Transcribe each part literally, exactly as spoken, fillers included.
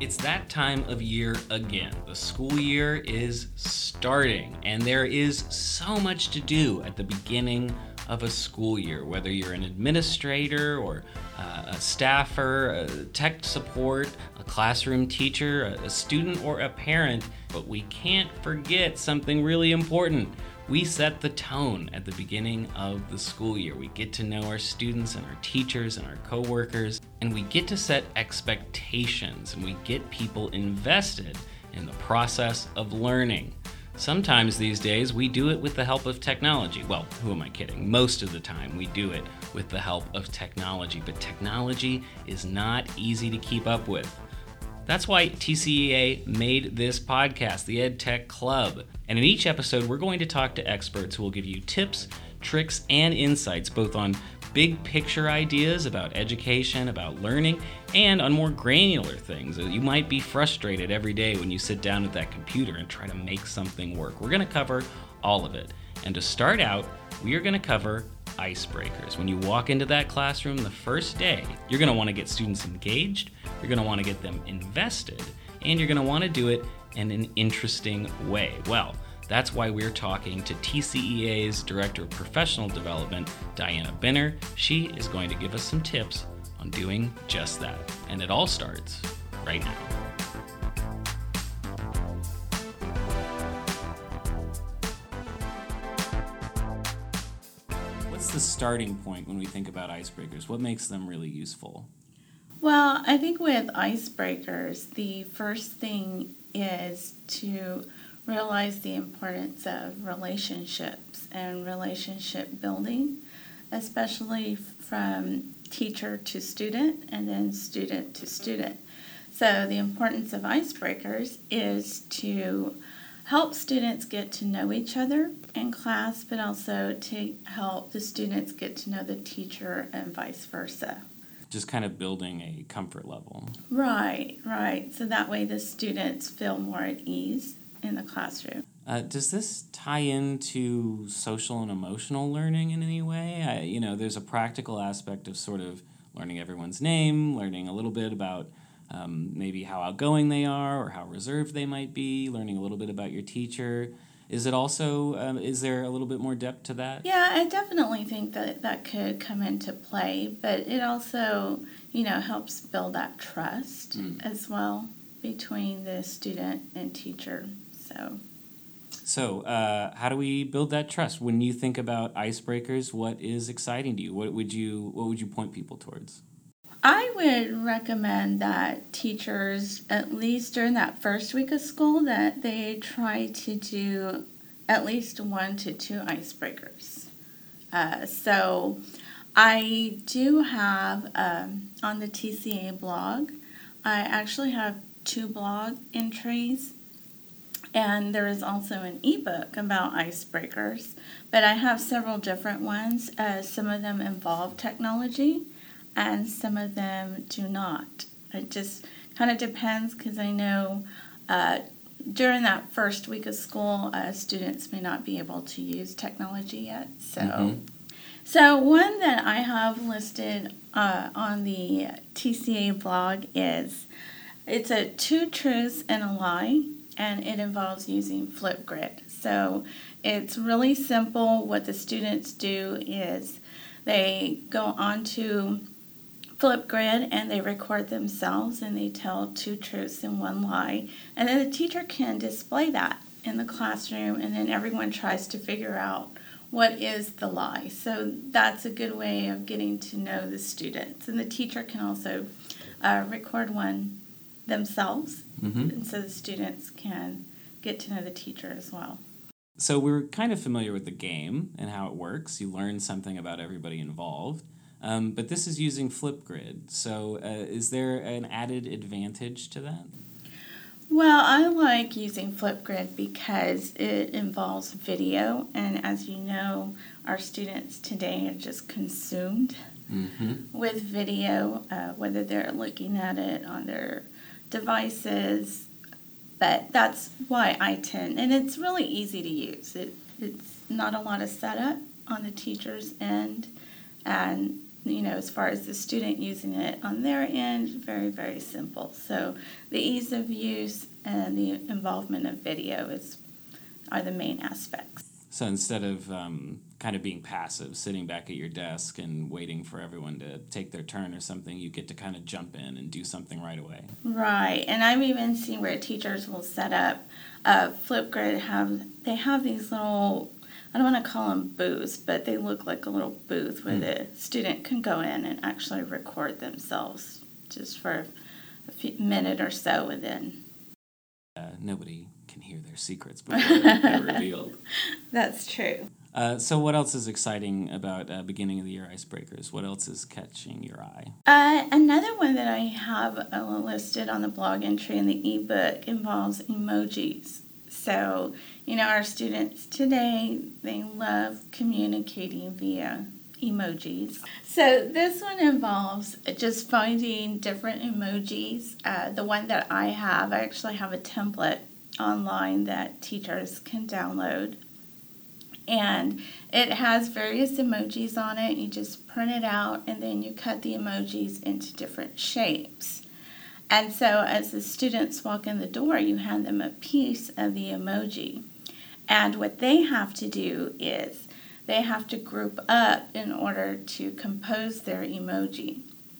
It's that time of year again. The school year is starting, and there is so much to do at the beginning of a school year, whether you're an administrator or uh, a staffer, a tech support, a classroom teacher, a, a student, or a parent. But we can't forget something really important. We set the tone at the beginning of the school year. We get to know our students and our teachers and our coworkers, and we get to set expectations, and we get people invested in the process of learning. Sometimes these days we do it with the help of technology. Well, who am I kidding? Most of the time we do it with the help of technology, but technology is not easy to keep up with. That's why T C E A made this podcast, the EdTech Club. And in each episode, we're going to talk to experts who will give you tips, tricks, and insights both on big picture ideas about education, about learning, and on more granular things. You might be frustrated every day when you sit down at that computer and try to make something work. We're going to cover all of it. And to start out, we are going to cover icebreakers. When you walk into that classroom the first day, you're going to want to get students engaged, you're going to want to get them invested, and you're going to want to do it in an interesting way. Well, that's why we're talking to T C E A's Director of Professional Development, Diana Benner. She is going to give us some tips on doing just that. And it all starts right now. What's the starting point when we think about icebreakers? What makes them really useful? Well, I think with icebreakers, the first thing is to realize the importance of relationships and relationship building, especially from teacher to student and then student to student. So the importance of icebreakers is to help students get to know each other in class, but also to help the students get to know the teacher and vice versa. Just kind of building a comfort level. Right, right. So that way the students feel more at ease in the classroom. Uh, does this tie into social and emotional learning in any way? I, you know, there's a practical aspect of sort of learning everyone's name, learning a little bit about um, maybe how outgoing they are or how reserved they might be, learning a little bit about your teacher. Is it also, um, is there a little bit more depth to that? Yeah, I definitely think that that could come into play, but it also, you know, helps build that trust mm. as well between the student and teacher. So, so uh, how do we build that trust? When you think about icebreakers, what is exciting to you? What would you what would you point people towards? I would recommend that teachers, at least during that first week of school, that they try to do at least one to two icebreakers. Uh, so I do have, um, on the T C A blog, I actually have two blog entries, and there is also an ebook about icebreakers, but I have several different ones. Uh, some of them involve technology, and some of them do not. It just kind of depends, because I know uh, during that first week of school, uh, students may not be able to use technology yet. So, mm-hmm. so one that I have listed uh, on the T C A blog is, it's a two truths and a lie, and it involves using Flipgrid. So it's really simple. What the students do is they go onto Flipgrid and they record themselves and they tell two truths and one lie, and then the teacher can display that in the classroom, and then everyone tries to figure out what is the lie. So that's a good way of getting to know the students, and the teacher can also uh, record one themselves, mm-hmm. and so the students can get to know the teacher as well. So we're kind of familiar with the game and how it works. You learn something about everybody involved. Um, but this is using Flipgrid. So uh, is there an added advantage to that? Well, I like using Flipgrid because it involves video. And as you know, our students today are just consumed mm-hmm. with video, uh, whether they're looking at it on their devices. But that's why I tend, and it's really easy to use. It, it's not a lot of setup on the teacher's end. And you know, as far as the student using it on their end, very, very simple. So the ease of use and the involvement of video is are the main aspects. So instead of um, kind of being passive, sitting back at your desk and waiting for everyone to take their turn or something, you get to kind of jump in and do something right away. Right, and I've even seen where teachers will set up uh, Flipgrid. Have they have these little, I don't want to call them booths, but they look like a little booth where mm. the student can go in and actually record themselves just for a few, minute or so, and then uh, nobody can hear their secrets before they're revealed. That's true. Uh, so what else is exciting about uh, beginning of the year icebreakers? What else is catching your eye? Uh, another one that I have uh, listed on the blog entry in the ebook involves emojis. So, you know, our students today, they love communicating via emojis. So this one involves just finding different emojis. Uh, the one that I have, I actually have a template online that teachers can download, and it has various emojis on it. You just print it out and then you cut the emojis into different shapes, and so as the students walk in the door, you hand them a piece of the emoji, and what they have to do is they have to group up in order to compose their emoji.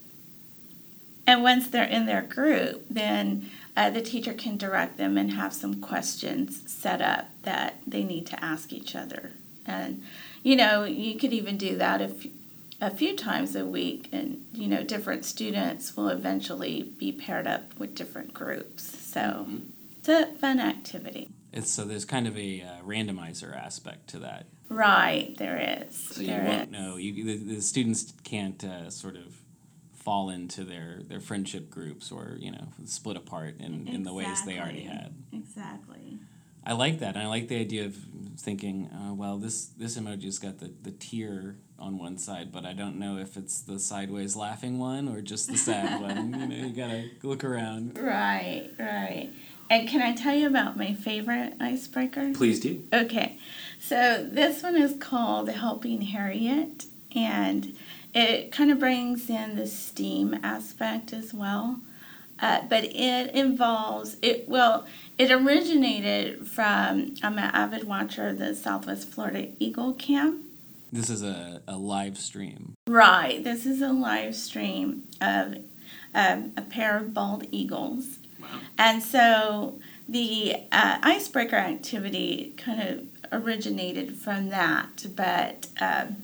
And once they're in their group, then uh, the teacher can direct them and have some questions set up that they need to ask each other. And, you know, you could even do that a few, a few times a week, and, you know, different students will eventually be paired up with different groups. So mm-hmm. It's a fun activity. It's, so there's kind of a uh, randomizer aspect to that. Right, there is. So there you won't is. know. You, the, the students can't uh, sort of fall into their, their friendship groups or, you know, split apart in, exactly. in the ways they already had. Exactly. I like that. And I like the idea of thinking, uh, well, this, this emoji's got the, the tear on one side, but I don't know if it's the sideways laughing one or just the sad one. You know, you gotta look around. Right, right. And can I tell you about my favorite icebreaker? Please do. Okay. So this one is called Helping Harriet, and it kind of brings in the STEAM aspect as well. Uh, but it involves, it well, it originated from, I'm an avid watcher of the Southwest Florida Eagle Camp. This is a, a live stream. Right. This is a live stream of um, a pair of bald eagles. Wow. And so the uh, icebreaker activity kind of originated from that, but um,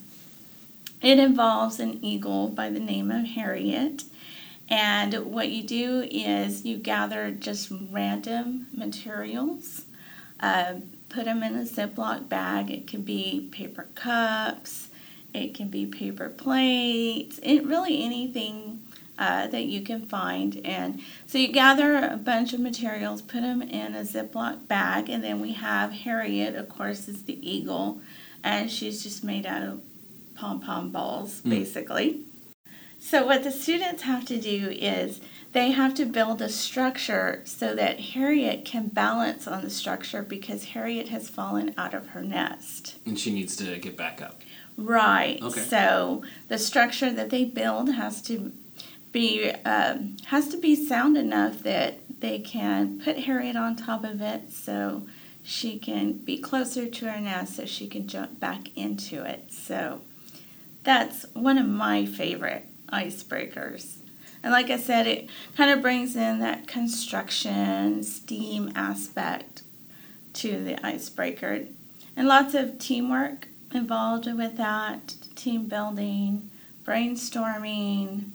it involves an eagle by the name of Harriet. And what you do is you gather just random materials, uh, put them in a Ziploc bag. It can be paper cups, it can be paper plates, it really anything uh, that you can find. And so you gather a bunch of materials, put them in a Ziploc bag, and then we have Harriet, of course, is the eagle, and she's just made out of pom-pom balls, mm. basically. So what the students have to do is they have to build a structure so that Harriet can balance on the structure because Harriet has fallen out of her nest. And she needs to get back up. Right. Okay. So the structure that they build has to be um, has to be sound enough that they can put Harriet on top of it so she can be closer to her nest so she can jump back into it. So that's one of my favorite icebreakers. And like I said, it kind of brings in that construction, STEAM aspect to the icebreaker. And lots of teamwork involved with that, team building, brainstorming.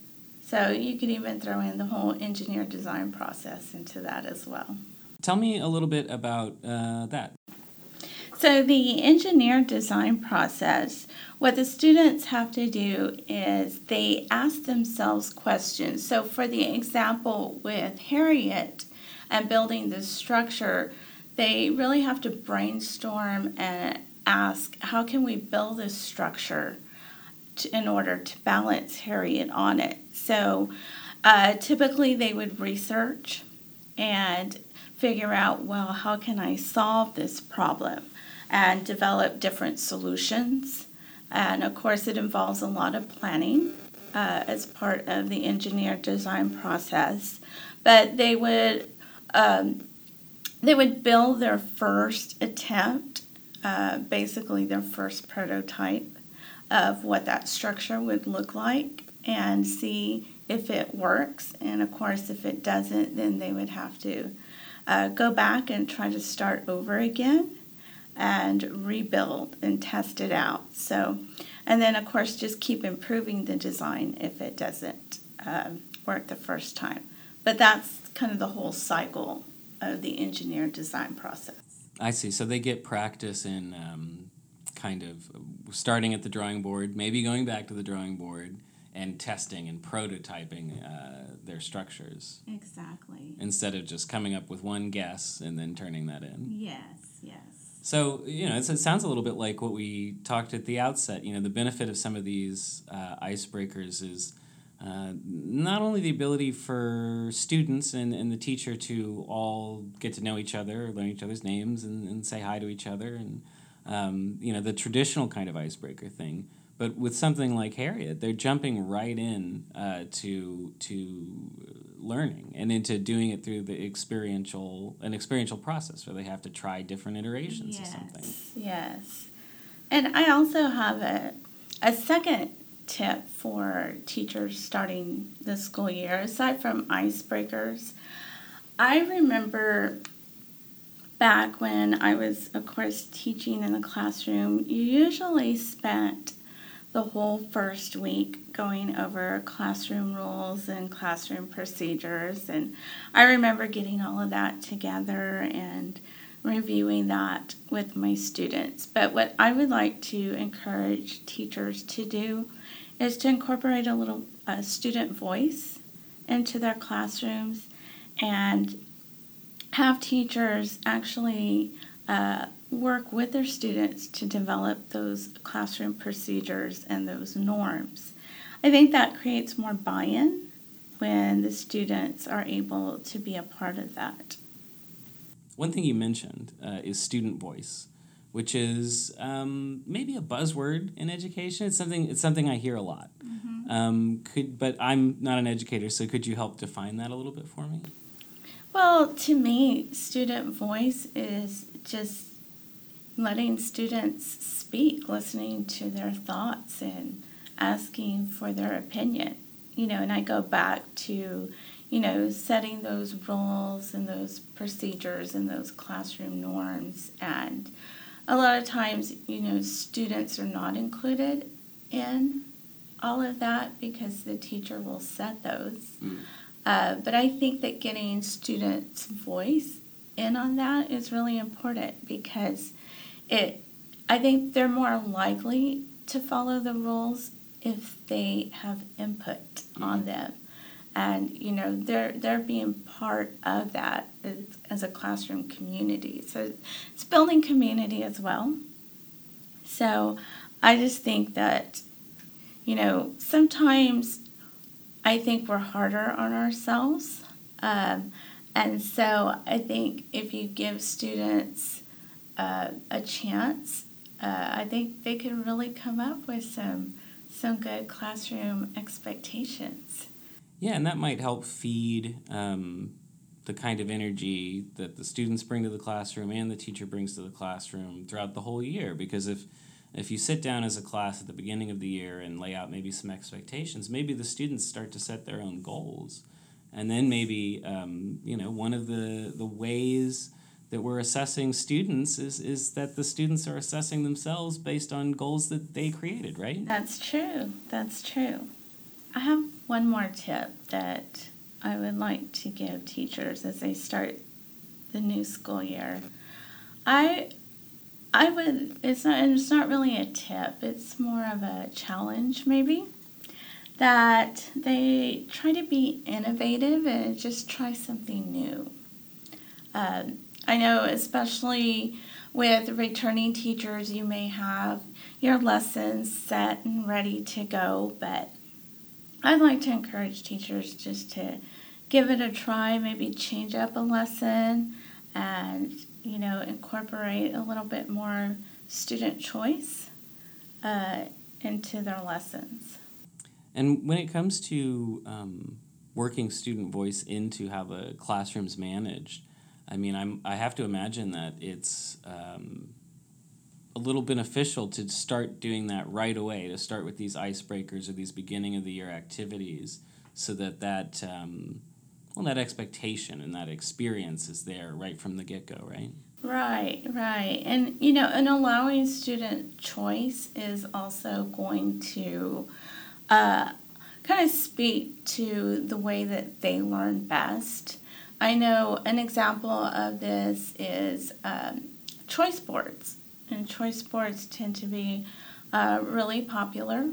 So you could even throw in the whole engineer design process into that as well. Tell me a little bit about uh, that. So the engineer design process, what the students have to do is they ask themselves questions. So for the example with Harriet and building this structure, they really have to brainstorm and ask, how can we build this structure to, in order to balance Harriet on it? So uh, typically they would research and figure out, well, how can I solve this problem? And develop different solutions. And of course, it involves a lot of planning uh, as part of the engineer design process. But they would um, they would build their first attempt, uh, basically their first prototype of what that structure would look like, and see if it works. And of course, if it doesn't, then they would have to uh, go back and try to start over again and rebuild and test it out. So, and then of course, just keep improving the design if it doesn't um, work the first time. But that's kind of the whole cycle of the engineer design process. I see. So they get practice in um, kind of starting at the drawing board, maybe going back to the drawing board, and testing and prototyping uh, their structures. Exactly. Instead of just coming up with one guess and then turning that in. Yes, yes. So, you know, it's, it sounds a little bit like what we talked at the outset. You know, the benefit of some of these uh, icebreakers is uh, not only the ability for students and, and the teacher to all get to know each other, learn each other's names, and, and say hi to each other, and, um, you know, the traditional kind of icebreaker thing. But with something like Harriet, they're jumping right in uh, to to learning and into doing it through the experiential an experiential process where they have to try different iterations yes, of something. Yes. And I also have a a second tip for teachers starting the school year, aside from icebreakers. I remember back when I was, of course, teaching in the classroom, you usually spent the whole first week going over classroom rules and classroom procedures. And I remember getting all of that together and reviewing that with my students. But what I would like to encourage teachers to do is to incorporate a little uh, student voice into their classrooms and have teachers actually uh, work with their students to develop those classroom procedures and those norms. I think that creates more buy-in when the students are able to be a part of that. One thing you mentioned uh, is student voice, which is um, maybe a buzzword in education. It's something it's something I hear a lot. Mm-hmm. Um, could but I'm not an educator, so could you help define that a little bit for me? Well, to me, student voice is just letting students speak, listening to their thoughts and asking for their opinion. You know, and I go back to, you know, setting those rules and those procedures and those classroom norms. And a lot of times, you know, students are not included in all of that because the teacher will set those. Mm. Uh, but I think that getting students' voice in on that is really important because It, I think they're more likely to follow the rules if they have input mm-hmm. on them, and you know they're they're being part of that as, as a classroom community. So it's building community as well. So I just think that you know sometimes I think we're harder on ourselves, um, and so I think if you give students Uh, a chance, uh, I think they can really come up with some some good classroom expectations. Yeah, and that might help feed um, the kind of energy that the students bring to the classroom and the teacher brings to the classroom throughout the whole year. Because if if you sit down as a class at the beginning of the year and lay out maybe some expectations, maybe the students start to set their own goals, and then maybe um, you know one of the the ways that we're assessing students is, is that the students are assessing themselves based on goals that they created, right? That's true. That's true. I have one more tip that I would like to give teachers as they start the new school year. I I would it's not it's not really a tip, it's more of a challenge maybe. That they try to be innovative and just try something new. Um, I know especially with returning teachers, you may have your lessons set and ready to go, but I'd like to encourage teachers just to give it a try, maybe change up a lesson and, you know, incorporate a little bit more student choice uh, into their lessons. And when it comes to um, working student voice into how the classroom's managed, I mean, I'm I have to imagine that it's um, a little beneficial to start doing that right away, to start with these icebreakers or these beginning of the year activities, so that that um, well that expectation and that experience is there right from the get-go, right? Right, right. And, you know, and allowing student choice is also going to uh, kind of speak to the way that they learn best. I know an example of this is um, choice boards. And choice boards tend to be uh, really popular.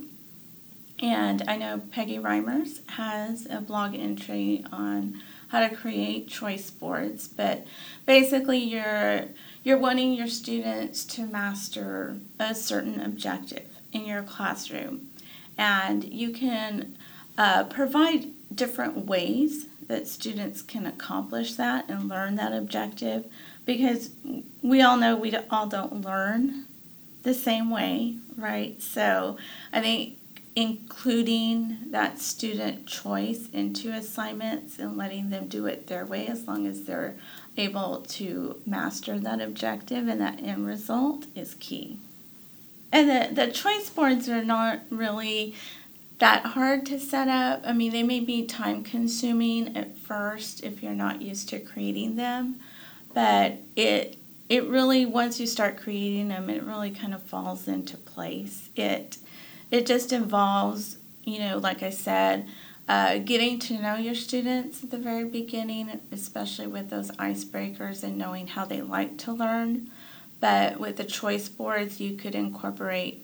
And I know Peggy Reimers has a blog entry on how to create choice boards. But basically, you're you're wanting your students to master a certain objective in your classroom. And you can uh, provide different ways that students can accomplish that and learn that objective, because we all know we all don't learn the same way, right? So I think including that student choice into assignments and letting them do it their way, as long as they're able to master that objective and that end result, is key. And the, the choice boards are not really that hard to set up. I mean, they may be time consuming at first if you're not used to creating them, but it it really, once you start creating them, it really kind of falls into place. It it just involves, you know, like I said, uh, getting to know your students at the very beginning, especially with those icebreakers and knowing how they like to learn. But with the choice boards, you could incorporate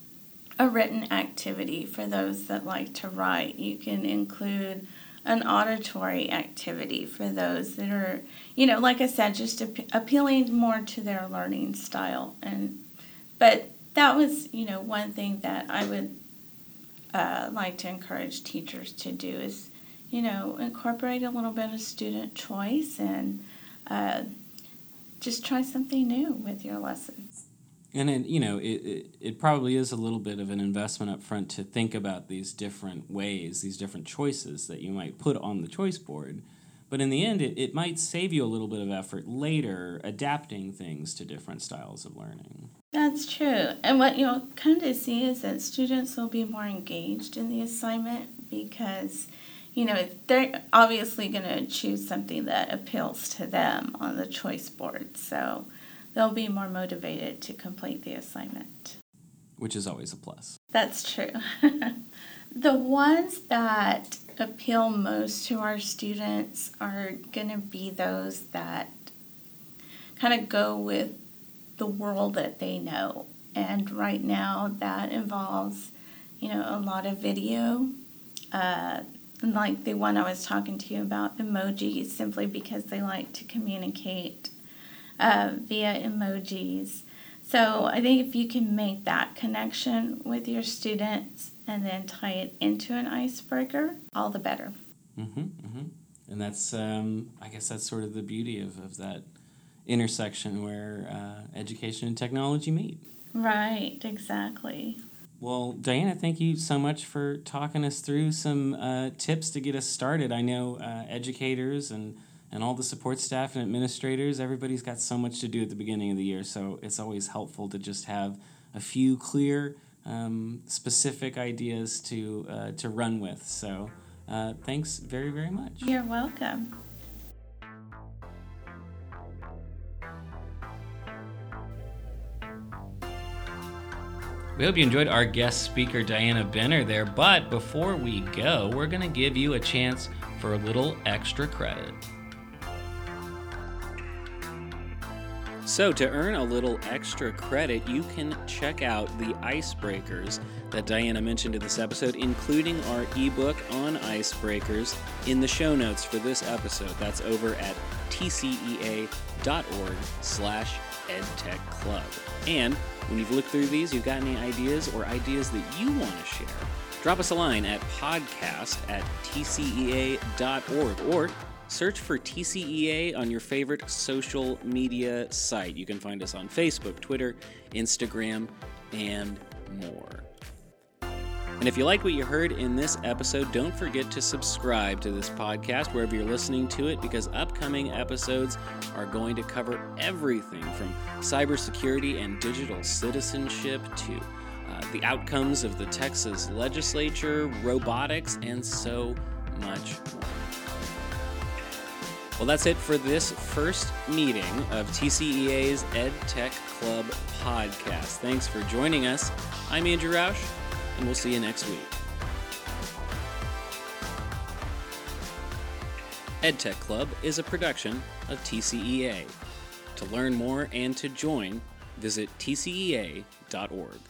a written activity for those that like to write. You can include an auditory activity for those that are, you know, like I said, just ap- appealing more to their learning style. And but that was, you know, one thing that I would uh, like to encourage teachers to do is, you know, incorporate a little bit of student choice and uh, just try something new with your lessons. And it, you know, it, it it probably is a little bit of an investment up front to think about these different ways, these different choices that you might put on the choice board. But in the end, it, it might save you a little bit of effort later adapting things to different styles of learning. That's true. And what you'll kind of see is that students will be more engaged in the assignment because, you know, they're obviously going to choose something that appeals to them on the choice board. So they'll be more motivated to complete the assignment. Which is always a plus. That's true. The ones that appeal most to our students are going to be those that kind of go with the world that they know. And right now that involves, you know, a lot of video, uh, like the one I was talking to you about, emojis, simply because they like to communicate Uh, via emojis. So I think if you can make that connection with your students and then tie it into an icebreaker, all the better. Mm-hmm, mm-hmm. And that's, um, I guess that's sort of the beauty of, of that intersection where uh, education and technology meet. Right, exactly. Well, Diana, thank you so much for talking us through some uh, tips to get us started. I know uh, educators and And all the support staff and administrators, everybody's got so much to do at the beginning of the year, so it's always helpful to just have a few clear, um, specific ideas to uh, to run with. So uh, thanks very, very much. You're welcome. We hope you enjoyed our guest speaker, Diana Benner, there, but before we go, we're going to give you a chance for a little extra credit. So to earn a little extra credit, you can check out the icebreakers that Diana mentioned in this episode, including our ebook on icebreakers in the show notes for this episode. That's over at tcea.org slash edtechclub. And when you've looked through these, you've got any ideas or ideas that you want to share, drop us a line at podcast at tcea.org or search for T C E A on your favorite social media site. You can find us on Facebook, Twitter, Instagram, and more. And if you like what you heard in this episode, don't forget to subscribe to this podcast wherever you're listening to it, because upcoming episodes are going to cover everything from cybersecurity and digital citizenship to uh, the outcomes of the Texas legislature, robotics, and so much more. Well, that's it for this first meeting of T C E A's EdTech Club podcast. Thanks for joining us. I'm Andrew Roush, and we'll see you next week. EdTech Club is a production of T C E A. To learn more and to join, visit T C E A dot org.